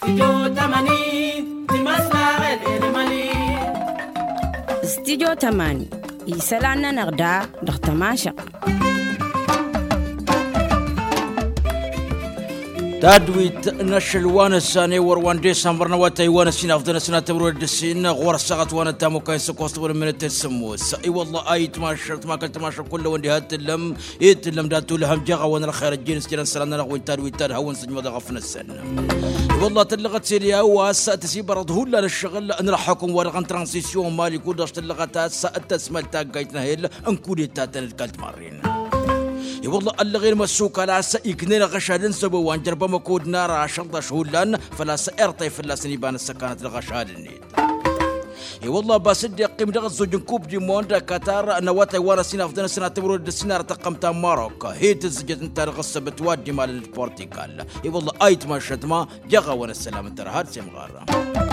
استديو تماني يسالنا نغدا دختماشق تادويت نشل وانا الثاني وروان ديسمبر نواتي وانا سين افضل سنه تبرد السين غور الساعه وانا تامو كاين سكوست ولا من التسموس اي والله ايت ما شرط ما كنت ماشي كله وندي هات اللم يتلم داتو لهم جغا وانا الخير الجنس جيران سلامنا نغوي تادويت هون سجمه غفنا السنه والله تلغت سيريا واسا تسيب برض هلا للشغل نرحكم ورغن ترانزيسيون مالي كودش تلغت ساعه تسمل تاقيتنا هيل انكودي تاتن الكلت مارين والله اللي غير مسوك على يكنين غشادن سبو وانجرب مكود نار عشان شهولان فلا سيرطي فلا سنيبان السكانة الغشادن والله بس قيم دغ زوجن كوب دي موندا كاتار نواتي وانا سنة افضل سنة تبرد السنة تقمت ماروكا هيت الزجت انت رغصة بتودي مال البرتغال والله ايت ما شتما جغا وانا السلام انت هاد سمغارة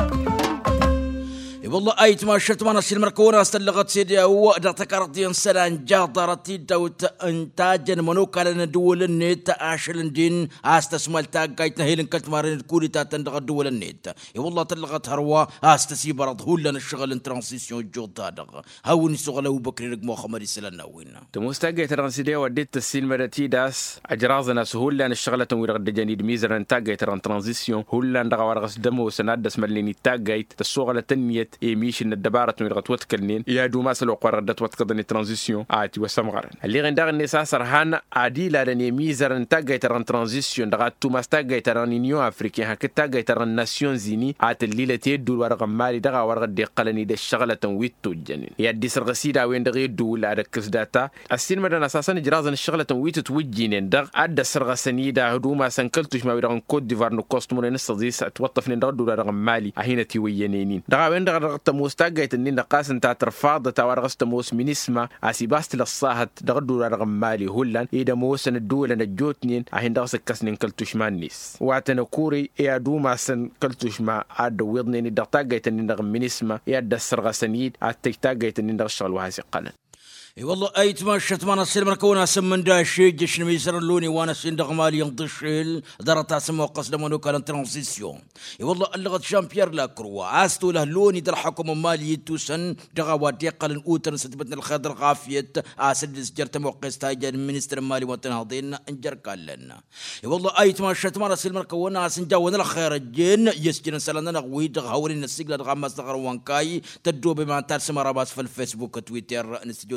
والله ايت ما شفت ما نسيل مركونه استلغت سيدي هو دتكرتي انسان جاضرتي دوت انتاج منوك على دول النت عاشل دين استسمال تاقيتنا هيلن كلت مارين كولي تندغ دول النت والله تلغت هروا استسي برض هولن الشغل ترانزيسيون جوتا دغ هاوني شغل ابو بكر رقم خمري سلنا وين تمستاجي ترانسيدي وديت السين مرتي داس اجرازنا سهولن الشغله ويرد جنيد ميزر تاقيت ترانزيسيون هولن دغ ورغس دمو سناد اسمليني تاقيت الشغله تنيت ميش إن الدبارة من غتوت كلنين يا دو ما سلوا قرر دتوت كذا ترانزيسيون عادي وسمغرن اللي غندار الناس سرحان عادي لا رني ميزر نتاجي تران ترانزيسيون دغات تو ماستاجي تران نيو أفريقيا هكتاجي تران ناسيون زيني عاد الليلة تيدو ورق مالي دغا ورق دقلني ده الشغلة تنويتو جنين يا دي سرغسيدا وين دغي دول على كس داتا السين مدن أساسا جرازن الشغلة تنويتو توجينين دغ عاد السرغسني دا هدو ما سنكلتوش ما بيرغن كود ديفار نكوست مون نستضيس توطف نين دول ورق مالي أهينا تيوينينين دغا وين دغ مستاجيت إن نقاس أنت ترفض تورغست موس منسمة عسيباست للصاحت دغدو رغم مالي هولن إذا موسن الدولة نجوتنين عهين دغس كسنين كلتوش مانيس وعتنا كوري يا دوما سن كلتوش ما عاد ويضني دغتاجيت إن رغم منسمة يا دسرغسنيد عتكتاجيت إن دغشغل وهذه قلن والله ايت ما شت ما نصير مركونا سمن داشي جشن ميسر اللوني وانا سندغ مالي ينضشل درتا سمو قصد منو كان ترانزيسيون والله اللغة شامبير لا كروا استو له لوني در حكم مالي توسن دغا ودي قلن اوتن ستبتن الخضر غافيت اسد سجرت موقس تاج المينستر مالي وتنهضين انجر قالنا والله ايت ما شت ما نصير مركونا سنجاون الخير الجن يسجن سلنا نغوي دغ هورين السجل دغ ما استغر وانكاي تدو بما ترسم راباس في الفيسبوك تويتر نسجو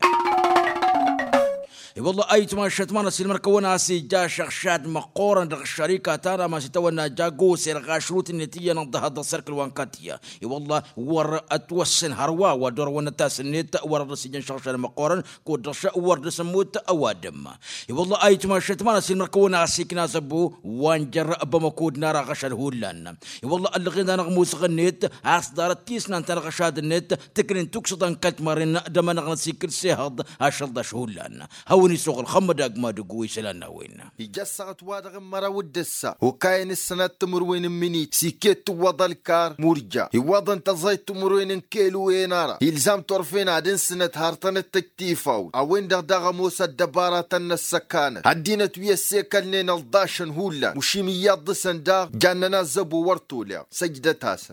والله ايت ما شت ما نسيل مركونا سي جا شخشاد مقورن دغ الشركه ترى ما ستونا جاغو سير غاشروت النتيه نضه هذا السيركل وانكاتيا والله ور اتوسن هروا ودور ونتاس النت ور سجن شخشاد مقورن كود ور سموت اوادم والله ايت ما شت ما نسيل مركونا سيكنا زبو وانجر بمكود نار غشل هولان والله الغينا نغموس غنيت اصدار تيسنا انت غشاد النت تكرين تقصد كلت مارين دم نغسيكل سيهض اشل هولان هوني سوق الخمد أجمع دقوي سلنا وين يجسعت وادغ مرا ودسا وكاين السنة تمر وين مني سيكت وضع الكار مرجع يوضن تزايت تمر وين كيلو وينارا يلزم طرفين عدن سنة هارتن التكتيفاو أوين دغ موسى الدبارة تن السكانة عدينة ويسيكلنين الضاشن هولا وشيميات ضسن داغ جاننا زبو ورطوليا سجدة تاسن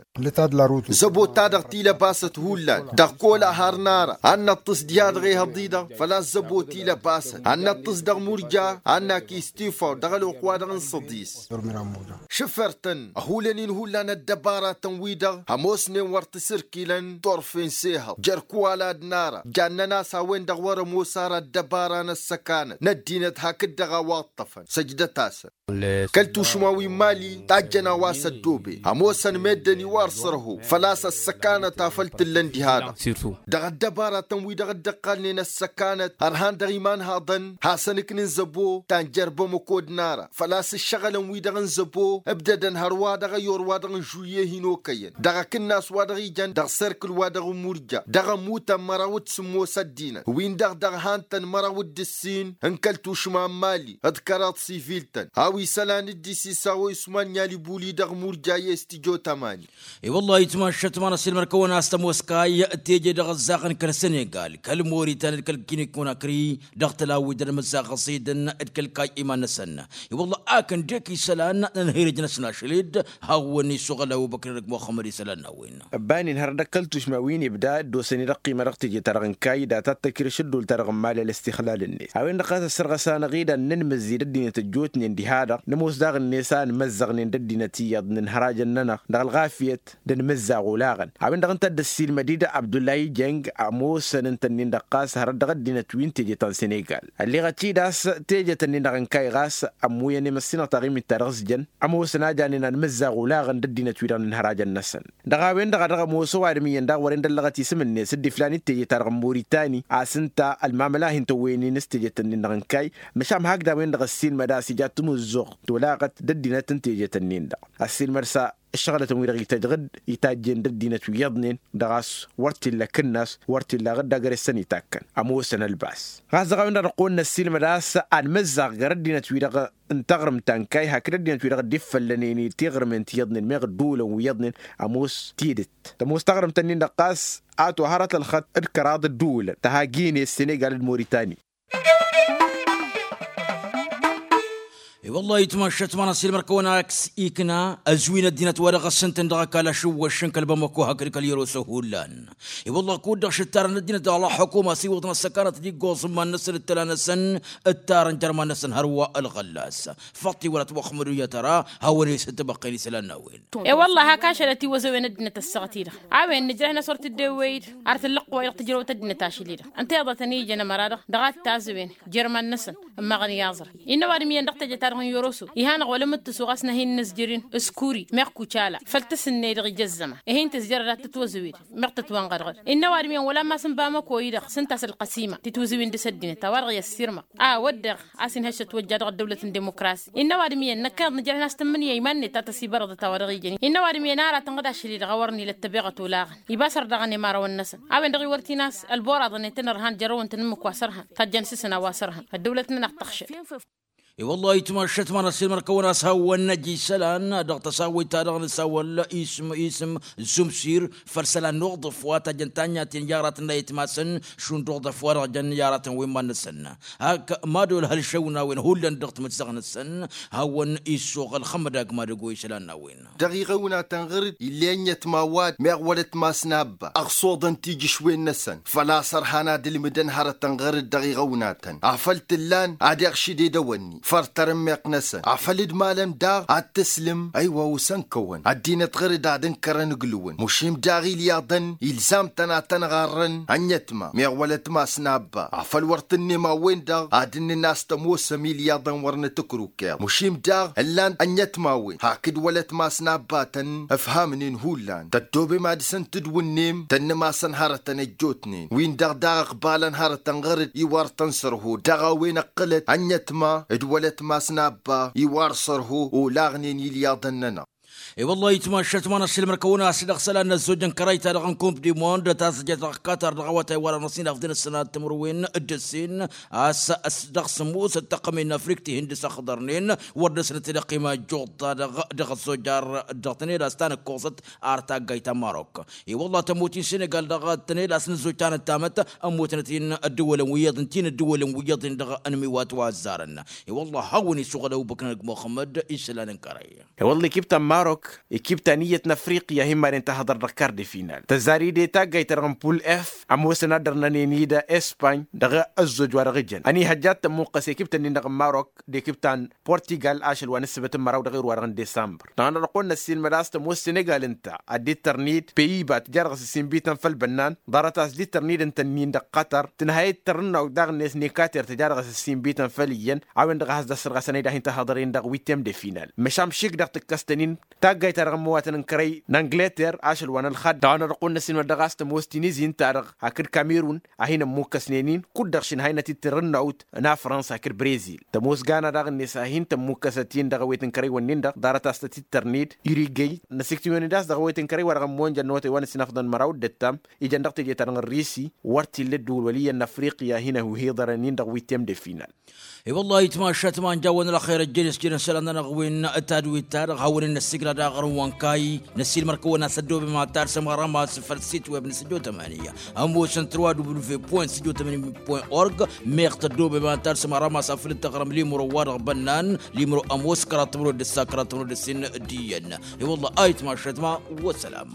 زبو تادغ تيلا باست هولا دغ كولا هارنارا عنا التصدياد غيها ضيدا فلا زبو تيلا باست عنا تصدق مرجع عنا كيستيفا دغلو قوادغن صديس شفرتن أهولنين هولان الدبارة تنويدغ هموسنين ورتسر كيلن طرفين سيهل جركو على دنارا جانا ناسا وين دغور موسارا الدبارة السكانة ندينة هكذا واطفا سجدة تاسا كلتو شماوي مالي تاجنا واس الدوبي هموسن مدني وارصره فلاس السكانة تافلت اللندي هذا دغ الدبارة تنويدغ الدقالنين السكانة أرهان دغيمان هاضن حاسنك ننزبو تنجرب مكود نارا فلاس الشغل ويدغن زبو ابددن هروا دغ يور وادغن جويه هينو كين دغ كناس وادغي جن دغ سيركل وادغ مرجع دغ موتا مراود سمو سدينا وين دغ هانتن مراود السين انكلتو شمام مالي اذكرات سيفيلتن هاوي سلان الديسي ساوي اسمان يالي بولي دغ مرجع يستيجو تماني اي والله يتمشت ما نسيل مركونا استموسكاي تيجي دغ الزاقن كالسنغال كالموريتان كالكينيكونا كري دغ دختلاوي در مزاق قصيدا ادكل كاي إيمان نسن والله آكن ديكي سلان نهيرج نسنا شليد هاوني سغلا بكر محمد سلان وين باني نهار دكلتوش ما وين يبدا دوسني رقي مرقتي جي ترغن كاي دا تتكر شدو ترغن مال الاستخلال الناس هاوين دقات السرغسان غيدا ننمزي الدين تجوت نندي هذا نموس داغ النسان مزغ نندي نتيض ننهراج الننا داغ الغافيت دن مزاغ ولاغن هاوين دغن تد السيل مديدة عبد الله جنگ اموس ننتنين دقاس هرد غدين توين تيجي تان سنغال اللي غتي داس تيجي تنين دغن كاي غاس امويا نمسينا تغيم الترغز جن اموس ناجاني نمزاغ ولاغن ددين توين ننهراج النسن دغاوين دغ موسو وارميين داغ ورين دلغتي سمن سدي فلاني تيجي ترغ موريتاني اسنتا المعامله هنتويني نستيجي تنين دغن كاي مشام هكذا وين دغ السيل مداسي جات مزوق تولاغت ددين تنتيجي تنين دا السيل مرسا الشغلة تمويل يتجغد يتاجين ددينة ويضنين دغاس ورتي لكناس ورتي لغد دغر السن يتاكن اموسن الباس غازغا وين رقون السيل مداس المزق غردينة ويدغ انتغرم تانكاي هكذا دينة ويدغ ديفلنيني تغرم انت يضنين ميغ دولا ويضنين اموس تيدت تموس تغرم تنين دقاس اتو هرت الخط الكراض الدولة تهاجيني السنغال الموريتاني والله يتمشت ما نصير مركونا اكس ايكنا ازوين الدينة ورقة سنتن دغاك على شو والشنكل بمكو هكرك اليرو سهولان والله كود شتار الدينة على حكومة سيوطنا السكانة دي قوس ما نسل التلانسن التارن جرما نسن هروا الغلاس فطي ولا توخمر يا ترى هوني ستبقي لي سلنا وين اي والله هكاشلتي وزوين الدينة السغتيرة عاوين نجرهنا صورة الدويد عرف اللقوة يقتجروا تدينة تاشليرة انت يضا تنيجنا مرادة دغات تازوين جرما نسن اما غني يازر إنه وارميان دقتجة يوروسو يهانا ولا تسوغاسنا هين نسجرين اسكوري ميقو تشالا فلتسني دغي جزمه هين تسجرات تتوزويد مقتت وانغرغر ان وارميان ولا ما سنباما كويدخ سنتاس القسيمه تتوزوين دسدين توارغي السيرما ودغ اسين هشه توجد الدوله الديمقراطيه ان وارميان نكاد نجر ناس تمنيه يمني تاتسي برد توارغي جني ان وارميان نارا تنقداش لي غورني للتبيغه ولاغ يباسر دغني مارا والناس دغي ورتي ناس البورا ظنيتن رهان جرون تنمك واسرها تجنسسنا واسرها الدوله نختخش والله يتمشت ما نصير مركونا سوى النجي سلان دغ تساوي تارغ نسوى اسم زمسير فرسلان نغضف واتا جنتانيا تنجارة نيتماسن شون نغضف ورغ جنجارة وين ما نسن هاك ما دول هالشونا وين هولن دغت متسغن السن هاون يسوق الخمداك ما دقوي سلان وين دقيقونا تنغرد اللي يتماواد مغولت ما سناب اغصودا تيجي شوين نسن فلا سرحانا دل مدن هارة تنغرد دقيقونا تن عفلت اللان عادي اغشي دوني فرترم مقنسن عفلد مالم داغ عالتسلم ايوه وسنكون عدينة غرد عدن كرن قلون مشيم داغي لياضن يلزام تنا تنغارن عنيتما ميغولت ما سنابا عفل ورطني ما وين داغ عدن الناس تموسمي لياضن ورن تكروكير مشيم داغ اللان عنيتما وين هاكد ولت ما سنابا تن افهامني نهولان تدوبي ما دسن تدون نيم تن ما سنهارة تنجوتنين وين داغ داغ قبالا هارة تنغرد يوار تنصره داغا وين قلت عنيتما ولت ما سنابا يوارصره ولاغنين يلياضننا والله يتمشت ما نصير مركونا سيدخ سلان الزوجن كرايتا رغنكم بدي موند تاسجت قطر رغوتا ولا نصين افضل السنة تمروين الدسين اسدخ سموس التقمين افريقتي هندس اخضرنين وردسنا تلقي ما جوطا دغ الزوجار دغتني لاستان كوسط ارتا قايتا ماروك والله تموتين سنغال دغتني لاسن الزوجان التامت اموتنتين الدول ويضنتين الدول ويضن دغ انميوات وازارن والله هوني شغله بكنا محمد اسلان كراي والله كيبتا ماروك إكيب تانية أفريقيا هم أن تحضر ركاردي فينال تزاري دي تاقاي ترغم بول اف أموسنا درنا نينيدا إسبان دغا الزوج ورغجن أني هجات موقس إكيب تاني نغم ماروك دي إكيب تان بورتيغال آشل ونسبة مراو دغير ورغن ديسمبر نانا رقونا السين مداست مو السنغال انتا أدي ترنيد بيبا تجارغس السين بيتن فالبنان دارتاس دي ترنيد انتا نين دا قطر تنهاية ترنا وداغ نيس نيكاتر تجارغس السين بيتن فاليين عوين دغا هزدا سرغساني دا هنتا حضرين دغ ويتم دي فينال مشام شيك دغ تكستنين تاقاي ترغم مواتن كري نانجلتر عشل وانا الخد دانا رقونا سين ودغاست موستينيزين تارغ هكر كاميرون اهينا موكسنينين كودغشين هاينا تترنعوت نا فرنسا هكر بريزيل تموس غانا داغ النسا هين تموكساتين دغ ويتن كري ونين دغ دارتاست تترنيد يريجي نسكتيوني داس دغ ويتن كري ورغم موانجا نوتي وانا سنفضن مراود دتام إجان دغ تجي ترغ الريسي وارتي لدول وليا نافريقيا هنا وهيضرنين دغ ويتم دي فينال والله يتماشى تمان جوان الأخير الجلس جلس سلنا نغوين التادوي التارغ هون النسي سيقرا داغر وانكاي نسيل مركونا سدو بما تار سمغرا ما سفر سيت وابن سجو 8 امو سنتروا www.سجو8.org ميغت دو بما تار سمغرا ما سفر التغرم لي مروار بنان لي مرو اموس كراتمرو دسا كراتمرو دسين ديان اي والله ايت ما شتما والسلام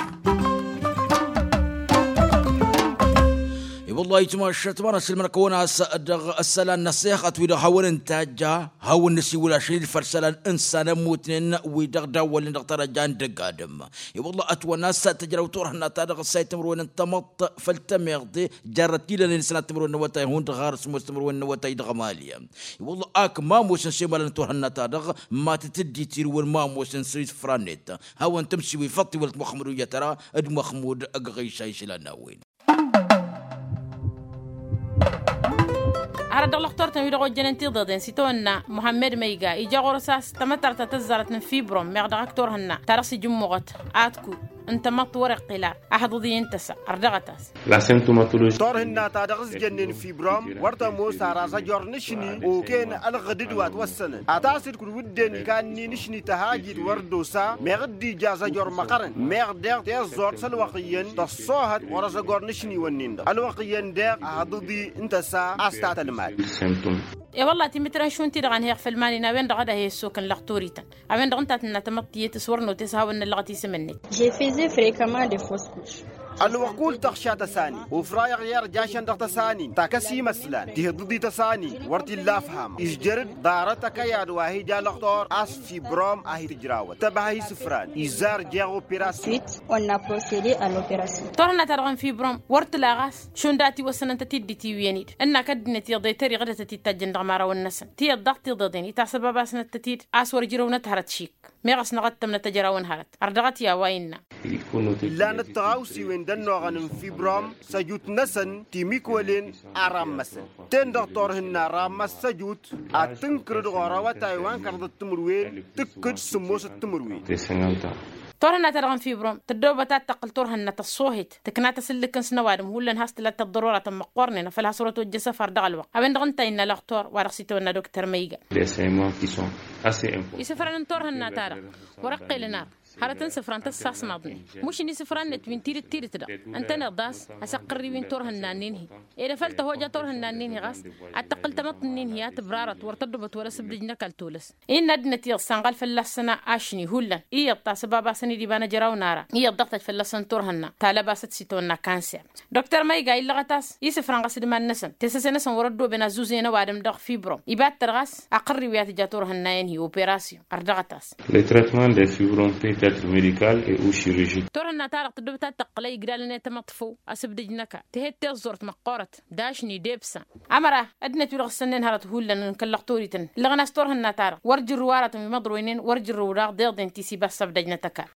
والله يتما شتما نسل مركونا السلام نصيحة ويدا هاون انتاجا هاون نسي ولا شيء فرسلان انسان موتنين ويدا داول نقطر جان دقادم والله اتوا ناس تجرو تورهنا تارغ سيتمرون انتمط فلتمغدي جرت كيلا الانسان تمرون نوتا هون غار مستمرون نوتا يدغماليا والله اك ما موسن سيمال تورهنا تارغ ما تتدي تيرون ما موسن سريت فرانيت هاون تمشي ويفطي ولد مخمرو يا ترى اد محمود اغيشاي شلانا وين عرض الله اخترت من يدعو الجننتي ضدين سيتونا محمد ميجا إجا غرساس تمتر تتزرت من فيبروم مغدا أكتور هنا ترسي جمغت آتكو انت مطور قلا أحد ضي انتسا أردغتاس لا سيمتوماتولوجي طور هنا تادغز جنن فيبروم ورتا موسى راسا جور نشني وكين الغدد واتوسن أتاسر كل ودن كان نشني تهاجد وردوسا مغدي جازا جور مقرن مغدغ تيزور سلوقيين تصوهت ورسا جور نشني ونين الوقيين دغ أحد ضي انتسا أستات المال سيمتوم يا والله تمترن شون تيرغان هيك في المالي نوين دغدا هي السوكن لغتوريتن أوين دغنتات نتمطي تسورنو تسهاون اللغتي سمني fréquemment des fausses couches. الوقول تخشى تساني وفرايا غير جاشن دغ تساني تاكسي مثلا تهضدي تساني ورتي لا فهم إجرد دارتك يا دواهي جالختور أس في بروم أهي تجراوت تبعي سفران إزار جاغو بيراسي On a procédé à l'opération. طورنا ترغن في بروم ورت لاغاس شون داتي وسن انت تدي تي وينيد انك كدنتي ضي تري غدا تتجن دغمارا والنسن تي الضغط ضدين تا سبب سنه تتيد اسور جيرو نتهرت شيك ميغس نغت من تجراون هرت اردغت يا ويننا لا نتغاوسي وين دنوغن في بروم سجوت نسن تيميكولين ارام مسن تن دكتور هنا رام سجوت اتنكر دغورا تايوان كرد التمروين تكد سموس التمروين تورنا ترغن في بروم تدوبة تقل تورهن تصوهت تكنا تسلكن سنوادم هولن هاست لا الضرورة مقورننا فلها صورة وجسة فردغ الوقت أبين دغنتا إن لاختور ورقسيتونا دكتور ميجا يسفرن تورهن تارغ ورقي لنا هرتن سفران تساس ماضني مش إني سفران نتوين تير تدا أنت نضاس أسقري وين تورهن نانينه إذا فلت هو جا تورهن نانينه غاس أتقل تمطنين هي تبرارت ورتدبت ولا سبدجنا كالتولس إن ندنتي السنغال في اللسنة عشني هلا إيه الطا سبابا سني دي بانا جراو نارا هي الضغط في اللسن تورهن تالباست سيتونا كانسر دكتور مايغا إلا غتاس يسفران غسد ما النسن تسسنا سن وردو بين زوزينا وادم دغ فيبروم يبات ترغاس أقري ويات جا تورهن ناين هي أوبراسيون أردغتاس Le traitement des fibromes peut être médical et ou chirurgical. تورنا تارق تدبتا تقلي قرالنا تمطفو أسبدجنكا تهت تزورت مقارت داشني ديبسا عمره أدنت ولغ السنين هرت هولا نكلقتوريتن لغنا ستورهن تارق ورج الروارة مضروينين ورج الروراق ديض انتسي بس سبدجنتكا